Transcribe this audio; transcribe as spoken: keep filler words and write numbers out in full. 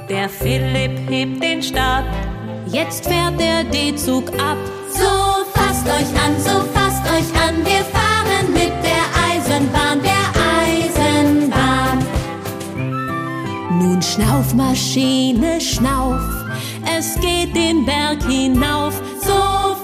Der Philipp hebt den Stab. Jetzt fährt der D-Zug ab. So fasst euch an, so fasst euch an. Wir fahren mit der Eisenbahn, der Eisenbahn. Nun schnauf, Maschine, schnauf. Es geht den Berg hinauf. So